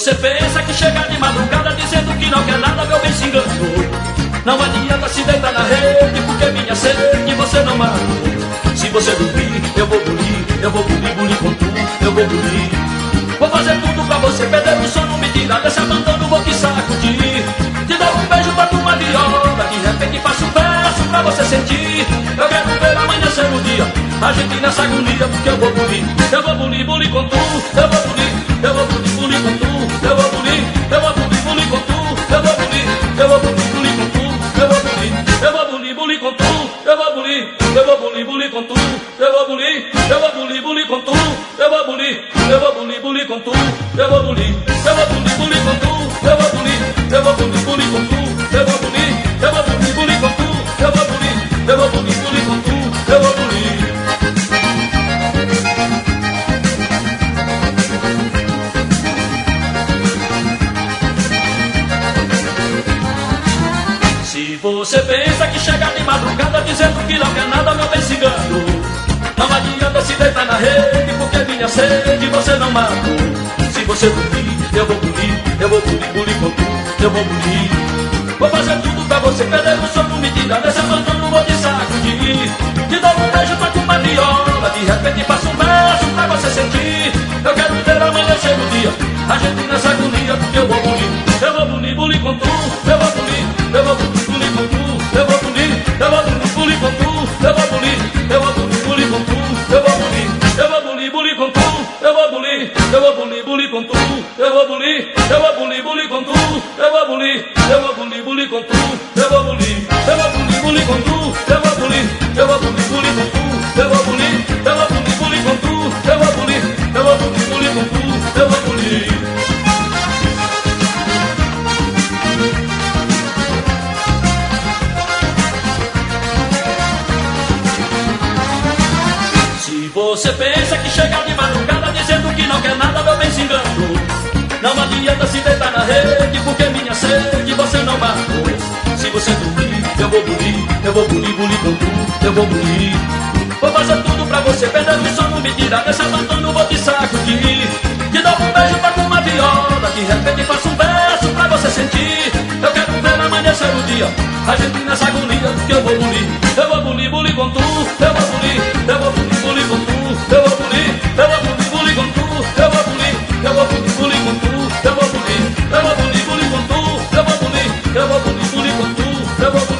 você pensa que chega de madrugada dizendo que não quer nada, meu bem, se enganou. Não adianta se deitar na rede, porque minha sede você não matou. Se você dormir, eu vou bulir, bulir com tudo, eu vou bulir. Vou fazer tudo pra você perder o sono, me tirar desse abandono, vou te sacudir. Te dou um beijo pra tua viola, de repente faço um verso pra você sentir. Eu quero ver amanhecer o dia, a gente nessa agonia, porque eu vou bulir, bulir com tudo, eu vou bulir, bulir com tudo, eu vou bulir, bulir com tudo, eu vou bulir, bulir com tudo, eu vou bulir, bulir com tudo, eu vou bulir, bulir com tudo, eu vou bulir, bulir com tudo, eu vou bulir, bulir com tudo, eu vou bulir, bulir com tudo, eu vou bulir, bulir com tudo, eu vou bulir, bulir com tudo, eu vou bulir, bulir com tudo, eu vou bulir. Se você pensa que chega de madrugada dizendo que não quer nada, meu bem, se enganou. Não adianta se deitar na rede, porque minha sede você não matou. Se você dormir, eu vou bulir, bulir com tudo, eu vou bulir. Vou fazer tudo pra você perder o sono, me tirar desse abandono, vou te sacudir. Te dou um beijo pra tua viola, de repente faço um verso pra você sentir. Eu quero ver amanhecer o dia, a gente nessa agonia, porque eu vou bulir, bulir com tudo, eu vou bulir, bulir com tudo, eu vou bulir, bulir com tudo, eu vou bulir, bulir com tudo, eu vou bulir, bulir com tudo, eu vou bulir, bulir com tudo, eu vou bulir, bulir com tudo, eu vou bulir, bulir com tudo, eu vou bulir, bulir com tudo, eu vou bulir, bulir com tudo, eu vou bulir, bulir com tudo, eu vou bulir, bulir com tudo, eu vou bulir. Se você pensa que chega de madrugada dizendo que não quer nada, meu bem, se enganou. Não adianta se deitar na rede, porque minha sede você não matou. Se você dormir, eu vou bulir, bulir com tudo, eu vou bulir. Vou fazer tudo pra você perder o sono, me tirar desse abandono, vou te sacudir. Te dou um beijo pra tua viola, de repente faço um verso pra você sentir. Eu quero ver amanhecer o dia, a gente nessa agonia, porque eu vou bulir, bulir com tudo, eu vou bulir, bulir com tudo, eu vou bulir, bulir com tudo, eu vou bulir, bulir com tudo, eu vou bulir, bulir com tudo, eu vou bulir, bulir com tudo, eu vou